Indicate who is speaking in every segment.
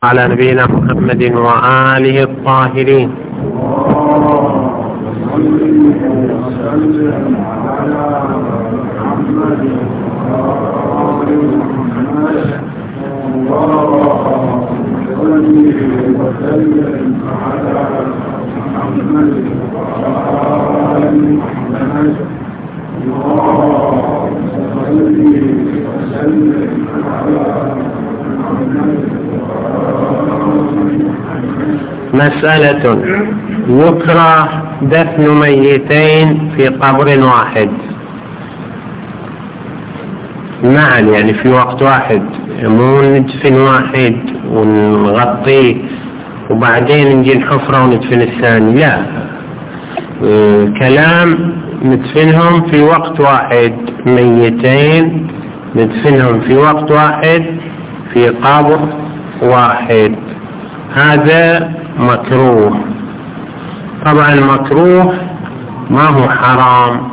Speaker 1: على نبينا محمد وآله الطاهرين. مسألة: يكره دفن ميتين في قبر واحد معا، يعني في وقت واحد، مو ندفن واحد ونغطيه وبعدين نجي الحفرة وندفن الثاني، لا، كلام ندفنهم في وقت واحد، ميتين ندفنهم في وقت واحد في قبر واحد، هذا مكروه. طبعا المكروه ما هو حرام.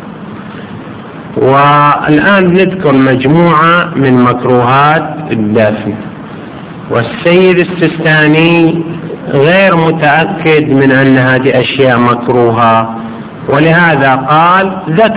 Speaker 1: والآن نذكر مجموعة من مكروهات الدفن، والسيد السيستاني غير متأكد من أن هذه أشياء مكروهة، ولهذا قال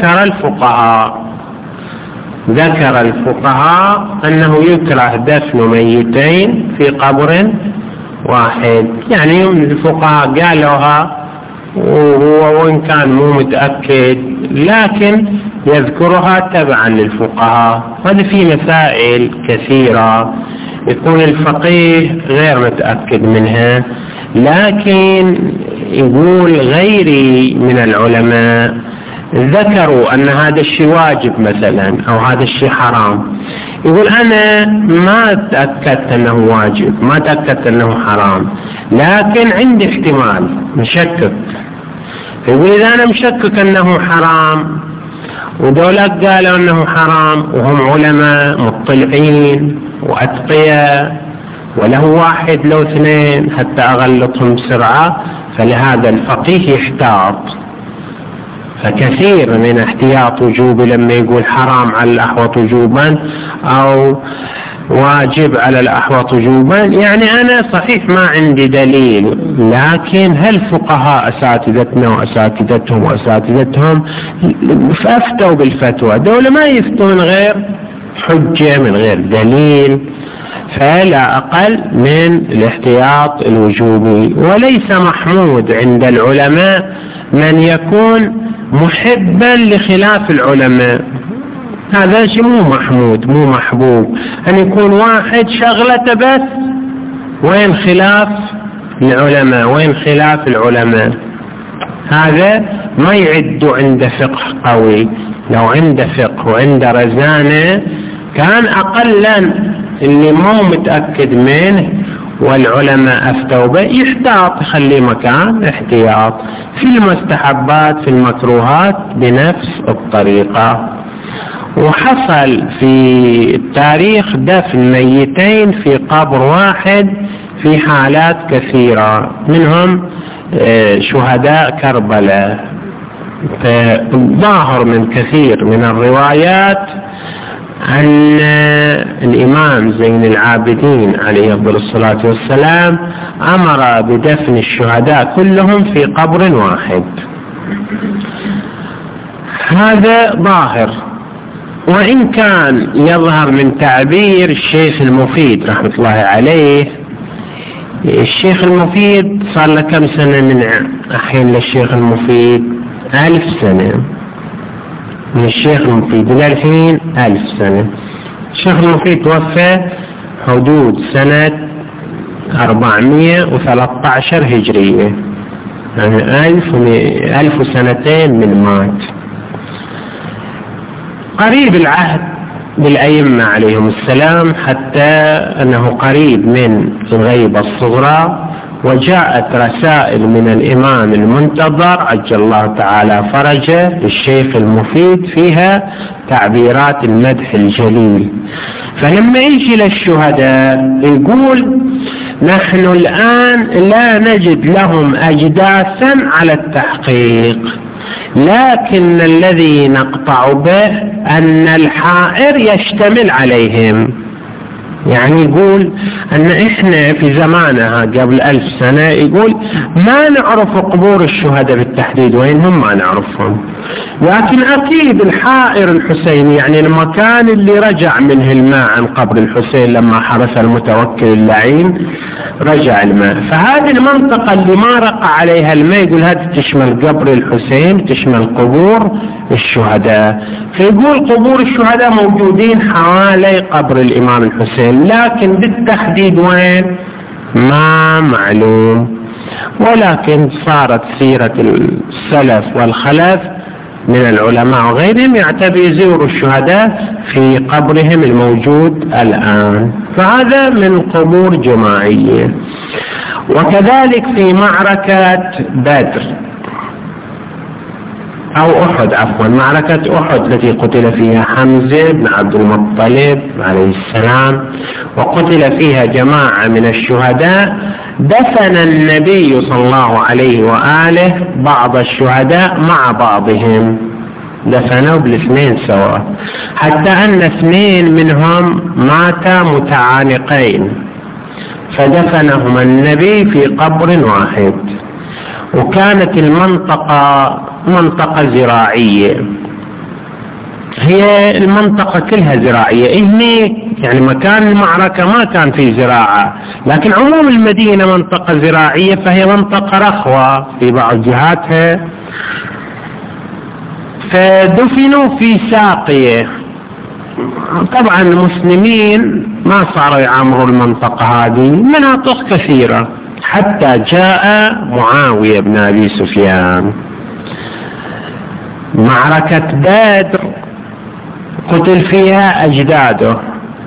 Speaker 1: ذكر الفقهاء أنه يكره دفن ميتين في قبر واحد، يعني الفقهاء قالوها وهو وإن كان مو متأكد لكن يذكرها تبعا للفقهاء. هذا في مسائل كثيرة يكون الفقيه غير متأكد منها، لكن يقول غيري من العلماء ذكروا أن هذا الشيء واجب مثلا أو هذا الشيء حرام، يقول أنا ما تأكدت أنه واجب، ما تأكدت أنه حرام، لكن عندي احتمال، مشكك. يقول إذا أنا مشكك أنه حرام ودولك قالوا أنه حرام وهم علماء مطلعين وأتقياء، وله واحد لو اثنين حتى أغلطهم بسرعة، فلهذا الفقيه يحتاط. فكثير من احتياط وجوبي لما يقول حرام على الأحوط وجوبا أو واجب على الأحوط وجوبا، يعني أنا صحيح ما عندي دليل، لكن هل فقهاء أساتذتنا وأساتذتهم وأساتذتهم أفتوا بالفتوى، دولة ما يفتون غير حجة من غير دليل، فلا أقل من الاحتياط الوجوبي. وليس محمود عند العلماء من يكون محبا لخلاف العلماء، هذا شيء مو محمود مو محبوب، أن يكون واحد شغلته بس وين خلاف العلماء، وين خلاف العلماء، هذا ما يعد عند فقه قوي. لو عنده فقه وعنده رزانة كان أقلا اللي مو متأكد منه والعلماء أفتوا به يحتاط، يخلي مكان احتياط. في المستحبات في المكروهات بنفس الطريقة. وحصل في التاريخ دفن ميتين في قبر واحد في حالات كثيرة، منهم شهداء كربلاء. فظاهر من كثير من الروايات أن الإمام زين العابدين عليه أفضل الصلاة والسلام أمر بدفن الشهداء كلهم في قبر واحد، هذا ظاهر. وإن كان يظهر من تعبير الشيخ المفيد رحمة الله عليه، الشيخ المفيد صار له كم سنة من أحين للشيخ المفيد؟ 1000 سنة من الشيخ المفيد إلى الحين 1000 سنة. الشيخ المفيد توفى حدود سنة 413 هجرية، يعني 1000 وسنتين من مات. قريب العهد بالأئمة عليهم السلام، حتى أنه قريب من الغيبة الصغرى، وجاءت رسائل من الإمام المنتظر عجل الله تعالى فرجه للشيخ المفيد فيها تعبيرات المدح الجليل. فلما يجي للشهداء يقول نحن الآن لا نجد لهم أجداثا على التحقيق، لكن الذي نقطع به أن الحائر يشتمل عليهم، يعني يقول أن إحنا في زمانها قبل 1000 سنة، يقول ما نعرف قبور الشهداء بالتحديد وين هم، ما نعرفهم، لكن أكيد الحائر الحسيني يعني المكان اللي رجع منه الماء عن قبر الحسين لما حرس المتوكل اللعين رجع الماء، فهذه المنطقة اللي ما رقع عليها الماء يقول هذه تشمل قبر الحسين، تشمل قبور الشهداء. فيقول قبور الشهداء موجودين حوالي قبر الإمام الحسين، لكن بالتحديد وين ما معلوم. ولكن صارت سيرة السلف والخلف من العلماء وغيرهم يزوروا الشهداء في قبرهم الموجود الآن، فهذا من قبور جماعية. وكذلك في معركة بدر أو أحد، عفوا معركة أحد التي قتل فيها حمزة بن عبد المطلب عليه السلام وقتل فيها جماعة من الشهداء، دفن النبي صلى الله عليه وآله بعض الشهداء مع بعضهم، دفنوا بالاثنين سوا، حتى أن 2 منهم ماتا متعانقين فدفنهم النبي في قبر واحد. وكانت المنطقة منطقة زراعية، هي المنطقة كلها زراعية، هني يعني مكان المعركة ما كان فيه زراعة، لكن عموم المدينة منطقة زراعية، فهي منطقة رخوة في بعض جهاتها. فدفنوا في ساقية. طبعا المسلمين ما صاروا يعمروا المنطقة هذه، مناطق كثيرة، حتى جاء معاوية بن أبي سفيان. معركة بدر قتل فيها أجداده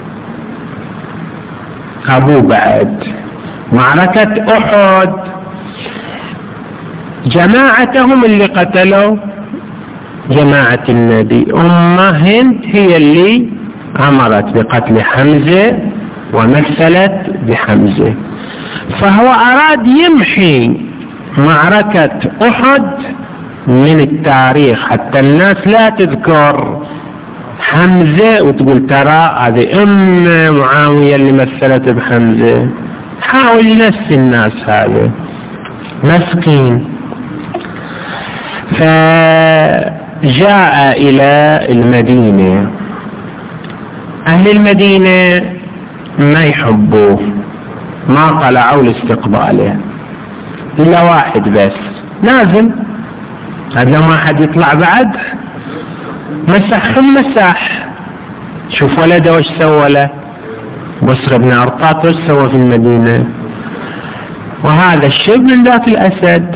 Speaker 1: أبو بعد. معركة أحد جماعتهم اللي قتلوا جماعة النبي، هند هي اللي أمرت بقتل حمزة ومثلت بحمزة، فهو أراد يمحي معركة أحد من التاريخ حتى الناس لا تذكر حمزة وتقول ترى هذه معاوية اللي مثلت بحمزة. حاول ينسي الناس هذا مسكين. فجاء إلى المدينة، أهل المدينة ما يحبوه، ما طلعوا لاستقباله إلا واحد بس لازم، هذا ما حد يطلع بعد، مسحهم مسح. شوف ولده وش سوى له، بصر بن أرطاط وش سوى في المدينة، وهذا الشيب من ذاك الأسد.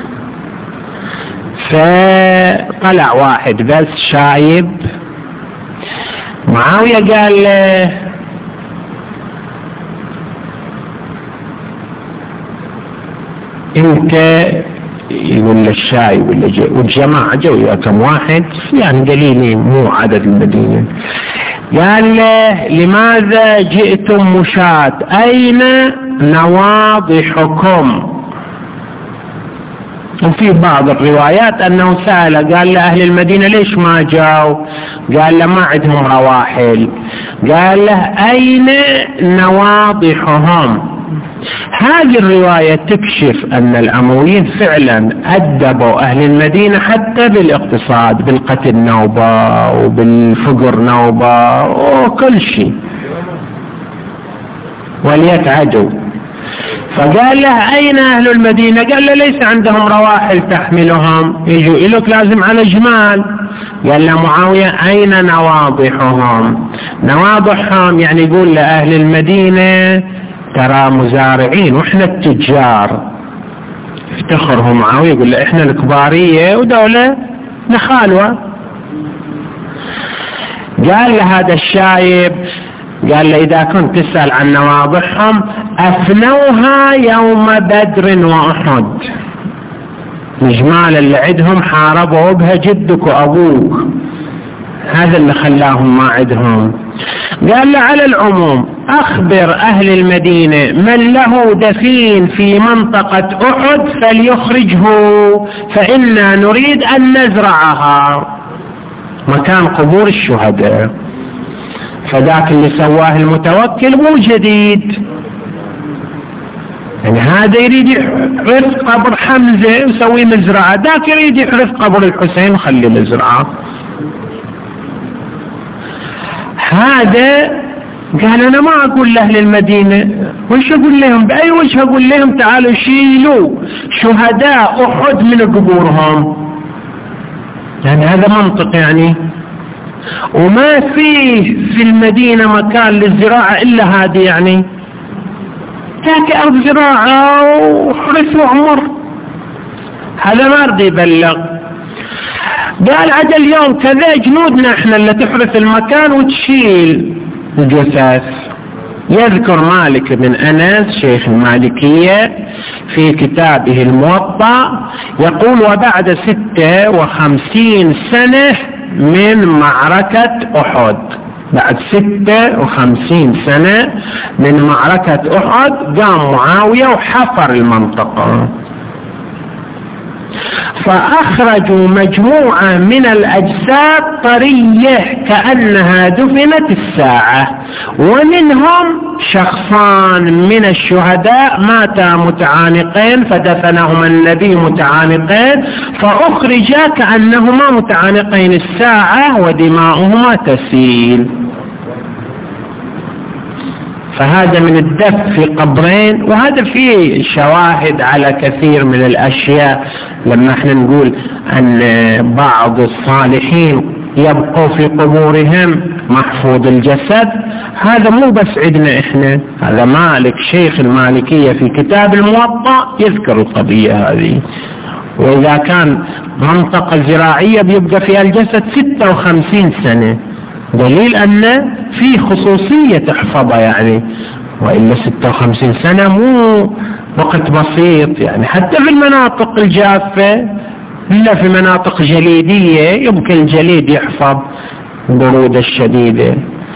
Speaker 1: فطلع واحد بس شايب. معاوية قال له انت، يقول للشايب والجماعة جو كم واحد يعني قليلين مو عدد المدينة، قال له لماذا جئتم مشاة، أين نواضحكم؟ وفي بعض الروايات أنه سأل قال له أهل المدينة ليش ما جاوا، قال له ما عندهم رواحل، قال له أين نواضحهم؟ هذه الرواية تكشف أن الأمويين فعلا أدبوا أهل المدينة حتى بالاقتصاد، بالقتل نوبة وبالفقر نوبة وكل شيء، وليتعدوا. فقال له أين أهل المدينة؟ قال له ليس عندهم رواحل تحملهم، يجوا إليك لازم على جمال. قال له معاوية أين نواضحهم؟ نواضحهم يعني يقول لأهل المدينة ترى مزارعين وإحنا التجار. افتخرهم معاوية يقول له إحنا الكبارية ودولة نخالوة. قال له هذا الشايب، قال له إذا كنت تسأل عن نواضحهم أفنوها يوم بدر وأحد، الجمال اللي عندهم حاربوا بها جدك وأبوك، هذا اللي خلاهم ما عندهم. قال له على العموم أخبر أهل المدينة من له دفين في منطقة أحد فليخرجه، فإنا نريد أن نزرعها، مكان قبور الشهداء. فذاك اللي سواه المتوكل مو جديد. يعني هذا يريد يحرث قبر حمزة ويسوي مزرعة، ذاك يريد يحرث قبر الحسين وخلي مزرعة. هذا قال أنا ما أقول لأهل المدينة، وش أقول لهم؟ بأي وجه أقول لهم تعالوا شيلوا شهداء أحد من قبورهم؟ يعني هذا منطق يعني. وما فيه في المدينة مكان للزراعة إلا هذه، يعني ذاك أرض زراعة وحرث وعمر. هذا ما رضي يبلغ. قال عاد اليوم كذا جنودنا احنا اللي تحرث المكان وتشيل الجثث. يذكر مالك بن أنس شيخ المالكية في كتابه الموطأ يقول: وبعد 56 سنة من معركة أحد، بعد 56 سنة من معركة أحد قام معاوية وحفر المنطقة، فأخرجوا مجموعة من الأجساد طرية كأنها دفنت الساعة، ومنهم شخصان من الشهداء ماتا متعانقين فدفنهما النبي متعانقين، فأخرجا كأنهما متعانقين الساعة ودماؤهما تسيل. فهذا من الدفن في قبرين، وهذا فيه شواهد على كثير من الأشياء. لما احنا نقول أن بعض الصالحين يبقوا في قبورهم محفوظ الجسد، هذا مو بس عندنا احنا، هذا مالك شيخ المالكية في كتاب الموطأ يذكر القضية هذه. وإذا كان منطقة زراعية بيبقى فيها الجسد 56 سنة، دليل أن في خصوصية تحفظها يعني، وإلا 56 سنة مو وقت بسيط يعني. حتى في المناطق الجافة، إلا في مناطق جليدية يمكن الجليد يحفظ البرودة الشديدة.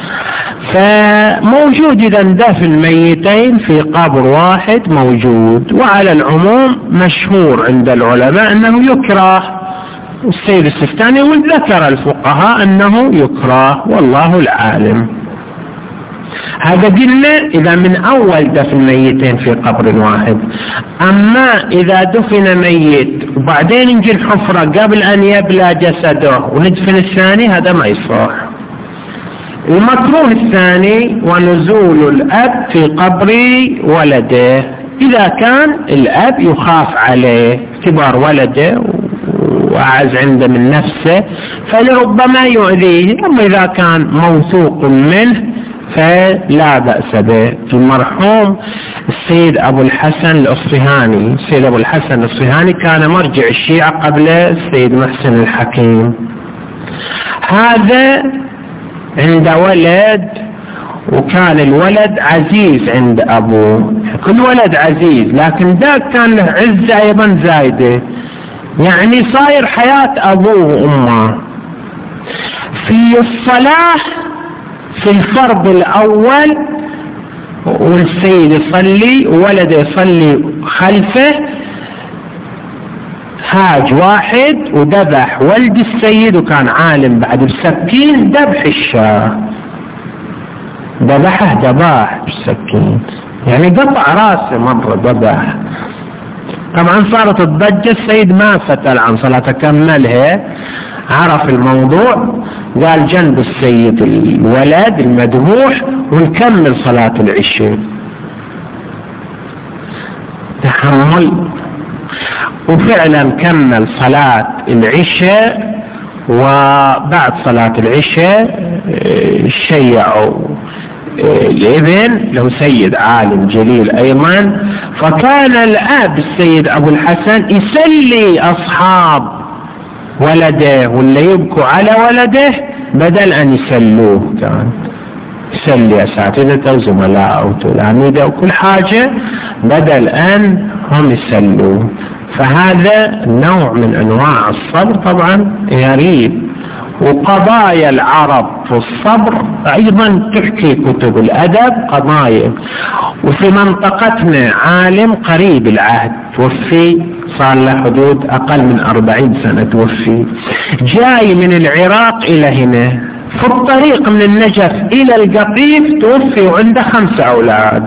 Speaker 1: فموجود إذا دفن الميتين في قبر واحد موجود. وعلى العموم مشهور عند العلماء أنه يكره، السيد السفتاني وذكر الفقهاء أنه يكره، والله العالم. هذا قلنا إذا من أول دفن ميتين في قبر واحد. أما إذا دفن ميت وبعدين نجي الحفرة قبل أن يبلى جسده وندفن الثاني، هذا ما يصح. المكروه الثاني ونزول الأب في قبر ولده، إذا كان الأب يخاف عليه كبار ولده وأعز عنده من نفسه فلربما يؤذيه، أما إذا كان موثوق منه فلا بأس به. المرحوم السيد أبو الحسن الأصفهاني، السيد أبو الحسن الأصفهاني كان مرجع الشيعة قبل السيد محسن الحكيم. هذا عند ولد، وكان الولد عزيز عند أبوه، كل ولد عزيز، لكن ذاك كان له عزة أيضا زايدة، يعني صاير حياة أبوه وأمه. في الصلاة في الفرض الأول والسيد يصلي وولده يصلي خلفه، هاج واحد وذبح ولد السيد، وكان عالم بعد بالسكين، ذبح الشاة، ذبحه ذباح بالسكين، يعني قطع راسه مرة ذبح. طبعا صارت الضجة، السيد ما فتل عن صلاة كملها، عرف الموضوع قال جنب السيد الولد المذبوح ونكمل صلاة العشاء. تحمل. وفعلا كمل صلاة العشاء، وبعد صلاة العشاء شيعوا الابن له سيد عالم جليل أيضا، فكان الأب السيد أبو الحسن يسلي أصحاب ولده واللي يبكوا على ولده بدل أن يسلوه، كان يسلي أساتذته وزملاء وتلاميذه وكل حاجة بدل أن هم يسلوه. فهذا نوع من أنواع الصبر طبعا غريب. وقضايا العرب في الصبر أيضا تحكي كتب الأدب قضايا. وفي منطقتنا عالم قريب العهد توفي، صار له حدود أقل من 40 سنة توفي، جاي من العراق إلى هنا، في الطريق من النجف إلى القطيف توفي وعنده 5 أولاد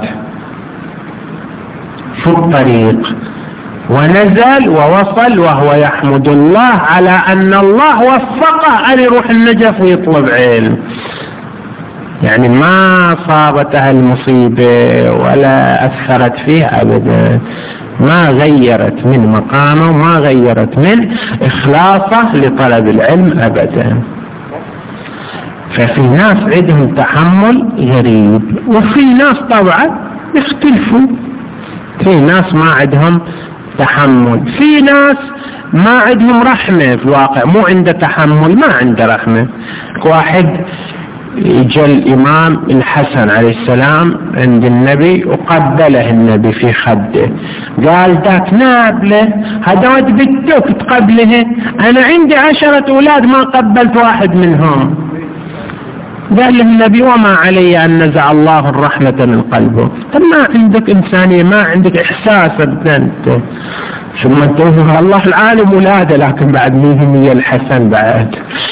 Speaker 1: في الطريق، ونزل ووصل وهو يحمد الله على أن الله وفقه أن يروح النجف ويطلب علم. يعني ما صابته المصيبة ولا أثرت فيه أبدا، ما غيرت من مقامه وما غيرت من إخلاصه لطلب العلم أبدا. ففي ناس عندهم تحمل غريب، وفي ناس طبعا يختلفوا، في ناس ما عندهم تحمل، في ناس ما عندهم رحمة في الواقع، مو عنده تحمل ما عنده رحمة. واحد جاء الإمام الحسن عليه السلام عند النبي وقبله النبي في خده، قال ذاك نابله هذا ود بدك تقبله، أنا عندي 10 أولاد ما قبلت واحد منهم. قال له النبي وما علي أن نزع الله الرحمة من قلبه. طب ما عندك إنسانية، ما عندك إحساس أنت، ثم تقول الله العالم ولاده، لكن بعد مين هي الحسن بعد.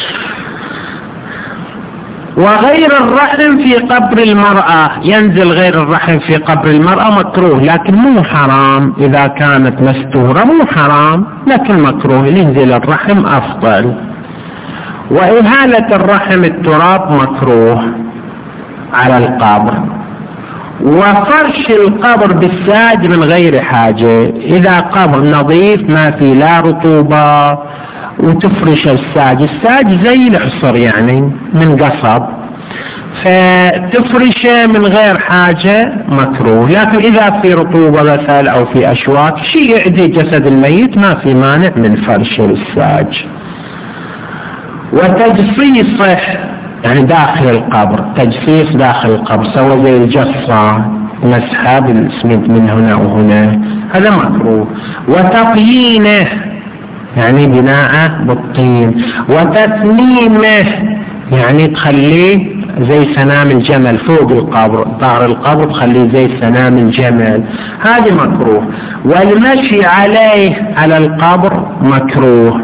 Speaker 1: وغير الرحم في قبر المرأة، ينزل غير الرحم في قبر المرأة مكروه، لكن مو حرام إذا كانت مستورة، مو حرام لكن مكروه، ينزل الرحم أفضل. وإهالة الرحم التراب مكروه على القبر. وفرش القبر بالساج من غير حاجة، إذا قبر نظيف ما في لا رطوبة وتفرش الساج زي العصر يعني من قصب، فتفرشه من غير حاجة مكروه. لكن إذا في رطوبة مثلا أو في أشواك شيء يعدي جسد الميت ما في مانع من فرش الساج. وتجصيصه يعني داخل القبر، تجصيص داخل القبر سوى زي الجصة، مسحة بالاسمنت من هنا وهنا، هذا مكروه. وتطيينه يعني بناءه بالطين. وتثميمه يعني تخليه زي سنام الجمل فوق القبر، ظهر القبر تخليه زي سنام الجمل، هذا مكروه. والمشي عليه على القبر مكروه.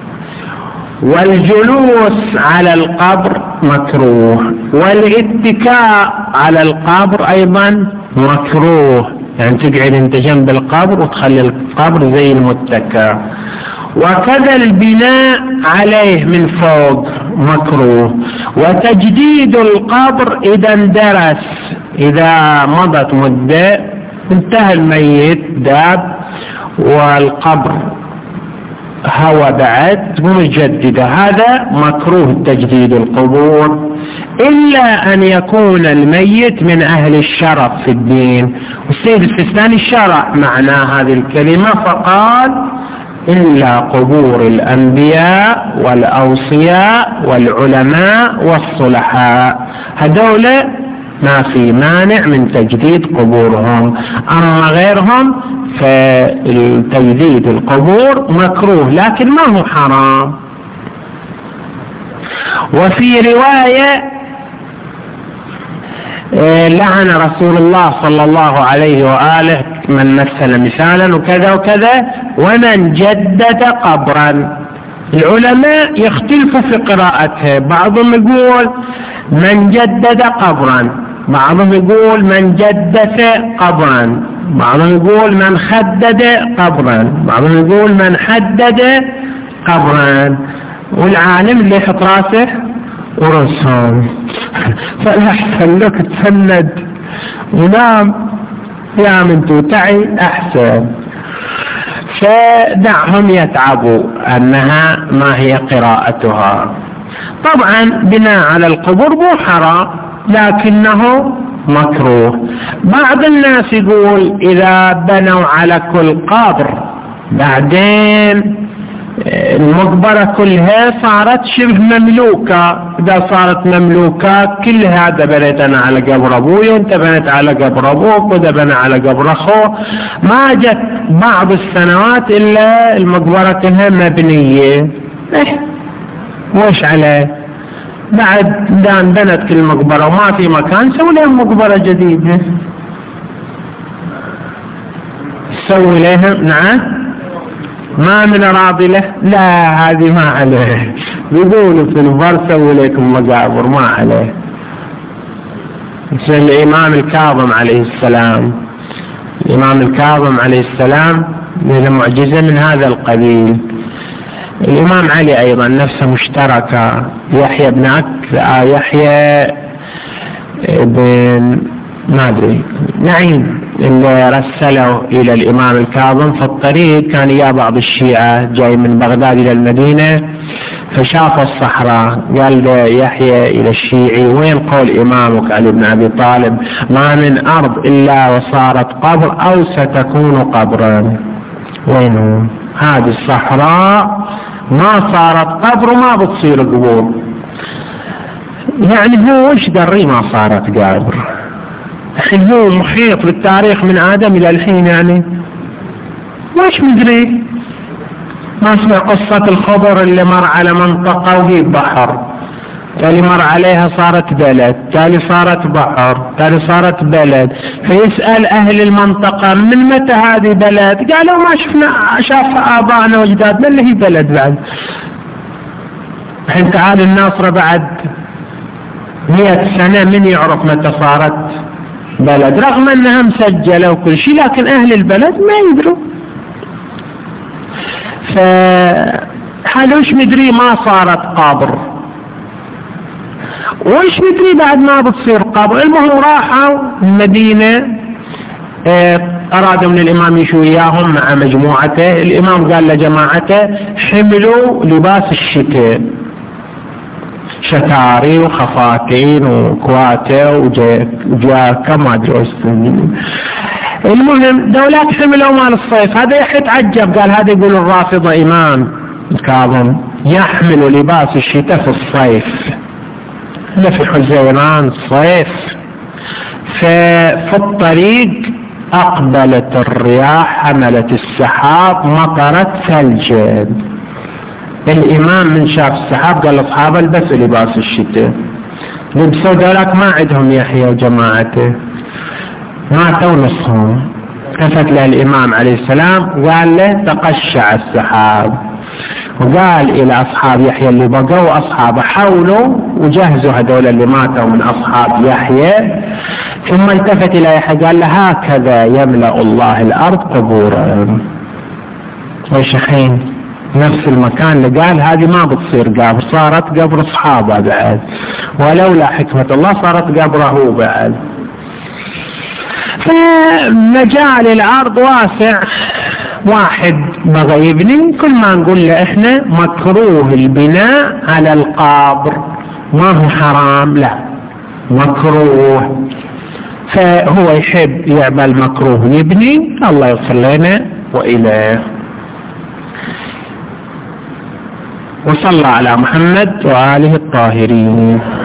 Speaker 1: والجلوس على القبر مكروه. والاتكاء على القبر أيضا مكروه، يعني تقعد انت جنب القبر وتخلي القبر زي المتكى. وكذا البناء عليه من فوق مكروه. وتجديد القبر إذا اندرس، إذا مضت مدة انتهى الميت داب والقبر هو بعد مجددة، هذا مكروه تجديد القبور، إلا أن يكون الميت من أهل الشرف في الدين. والسيد السيستاني شرع معنى هذه الكلمة فقال إلا قبور الأنبياء والأوصياء والعلماء والصلحاء، هذول ما في مانع من تجديد قبورهم، أما غيرهم فتجديد القبور مكروه لكن ما هو حرام. وفي رواية لعن رسول الله صلى الله عليه وآله من مثل مثالا وكذا وكذا ومن جدد قبرا. العلماء يختلفوا في قراءته، بعضهم يقول من جدد قبرا، بعضهم يقول من جدث قبرا، بعضهم يقول من خدد قبرا، بعضهم يقول من حدد قبرا. والعالم اللي يحط راسه ورسهم فالأحسن لك تسند ونام يا من توتعي أحسن، فدعهم يتعبوا أنها ما هي قراءتها. طبعا بناء على القبور مو حرام لكنه مكروه. بعض الناس يقول إذا بنوا على كل قبر بعدين المقبرة كلها صارت شبه مملوكة، إذا صارت مملوكة كل هذا بنيت أنا على قبر أبوي وأنت بنيت على قبر أبوك وده بنى على قبر أخوه، ما جت بعض السنوات إلا المقبرة كلها مبنية، وش عليه بعد دان بنت كل مقبرة وما في مكان سوي لهم مقبرة جديدة، سوي لهم. نعم ما من راضي له، لا هذه ما عليه، بيقولوا في البر سووا لكم مقابر ما عليه. مثل الإمام الكاظم عليه السلام، الإمام الكاظم عليه السلام له معجزة من هذا القبيل. الإمام علي أيضا نفسه مشتركة، يحيى بن ما أدري نعيم اللي رسله إلى الإمام الكاظم في الطريق، كان يا بعض الشيعة جاي من بغداد إلى المدينة فشاف الصحراء، قال يحيى إلى الشيعي وين قول إمامك علي بن أبي طالب ما من أرض إلا وصارت قبر أو ستكون قبرا؟ وينه هذه الصحراء ما صارت قبر وما بتصير قبور. يعني هو وش دري ما صارت قبر؟ الحين هو محيط بالتاريخ من آدم إلى الحين، يعني وش مدري. ما اسمع قصة الخضر اللي مر على منطقة وهي بحر، تالي مر عليها صارت بلد، تالي صارت بحر، تالي صارت بلد، فيسأل أهل المنطقة من متى هذه بلد؟ قالوا ما شفنا، شاف آبائنا وأجدادنا اللي هي بلد بعد. الحين تعال الناصرة بعد 100 سنة من يعرف متى صارت بلد، رغم أنها مسجلة وكل شيء، لكن أهل البلد ما يدروا. فهذا وش مدري ما صارت قبر، وش مدري بعد ما بتصير قبر. المهم راحوا المدينة، أرادوا من الإمام يشوا إياهم مع مجموعته. الإمام قال لجماعته حملوا لباس الشتاء، شتاري وخفاكين وكواتة وجاكة ما أدري. المهم دولات حملوا مال الصيف. هذا يتعجب، قال هذا يقول الرافضة إمام الكاظم يحمل لباس الشتاء في الصيف، في حزيران صيف. في الطريق أقبلت الرياح حملت السحاب مطرت ثلج. الإمام من شاف السحاب قال لأصحابه البسوا لباس الشتاء، لبسوا دولات ما عندهم يحيى وجماعته، ماتوا نصهم. كفت له الإمام عليه السلام قال له تقشع السحاب، وقال إلى أصحاب يحيى اللي بقوا أصحابه حولوا وجهزوا هذول اللي ماتوا من أصحاب يحيى. ثم التفت إلى يحيى قال له هكذا يملأ الله الأرض قبورا. وشحين نفس المكان اللي قال هذه ما بتصير قبر، صارت قبر أصحابه بعد، ولولا حكمة الله صارت قبره بعد. فمجال الأرض واسع. واحد بغى يبني، كل ما نقول له احنا مكروه البناء على القبر، ما هو حرام، لا مكروه. فهو يحب يعمل مكروه يبني، الله يغفر لنا وإليه. وصلى على محمد وآله الطاهرين.